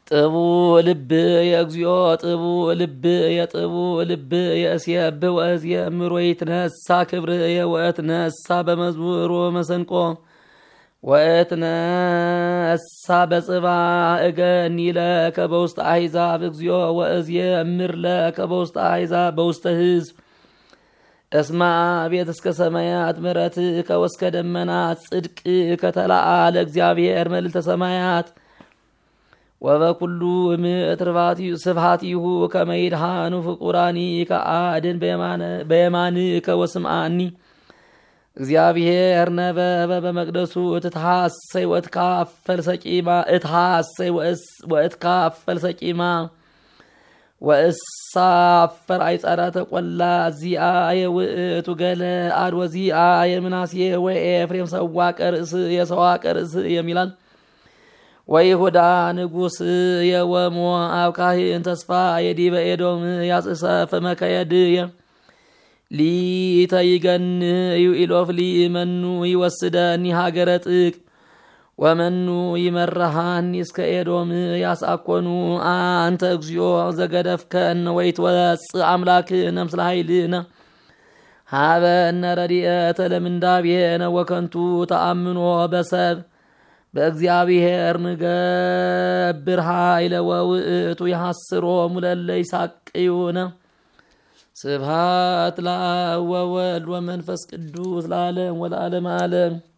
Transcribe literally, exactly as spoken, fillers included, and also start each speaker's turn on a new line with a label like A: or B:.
A: ጥቡ ልብ የእግዚኦ ጥቡ ልብ የጥቡ ልብ የእስየብ ወእዝየምር ወይትነሳ ክብር ወእትነሳ በመዝሙር ወመሰንቆ ወእትነሳ በጽባ እገኒ ለከ በውስተ አሕዛብ እግዚኦ ወእዝየምር ለከ በውስተ አሕዛብ በውስተ ሕዝብ እስማ ቤት እስከ ሰማያት ምሕረት ከወስከ ደመናት ጽድቅ ከተላአለ እግዚአብሔር መልዕልተ ሰማያት ወበኩሉ ምትርባቲ ስብሐቲሁ ከመይድሃኑ ፍቁራኒ ከአድን በየማን ከወስምአኒ እግዚአብሔር ነበበ በመቅደሱ እትትሐሰይ ወእትካፈል ሰቂማ እትሐሰይ ወእትካፈል ሰቂማ ወእሳፈር አይጻዳተ ቆላ ዚአ የውእቱ ገለ አድ ወዚአ የምናሴ ወኤፍሬም ሰዋቀ ርእስ የሰዋቀ ርእስ የሚላል ወይሁዳ ንጉስ የወሞ አብካህን ተስፋ የዲበ ኤዶም ያጽሰፍ መከየድ ሊተይገን ዩኢሎፍ ሊመኑ ይወስደኒ ሀገረ ጥቅ ወመኑ ይመራሃኒ እስከ ኤዶም ያሳኮኑ አንተ እግዚኦ ዘገደፍከነ ወይትወፅእ አምላክነ ምስለ ኃይልነ ሀበ እነ ረድኤተ ለምንዳቤነ ወከንቱ ተአምኖ በሰብ በእግዚአብሔር ንገብር ኃይለ ወውእቱ ይሐስሮሙ ለለ ይሳቅዩነ ስብሐት ለአብ ወወልድ ወመንፈስ ቅዱስ ለዓለም ወለዓለመ ዓለም።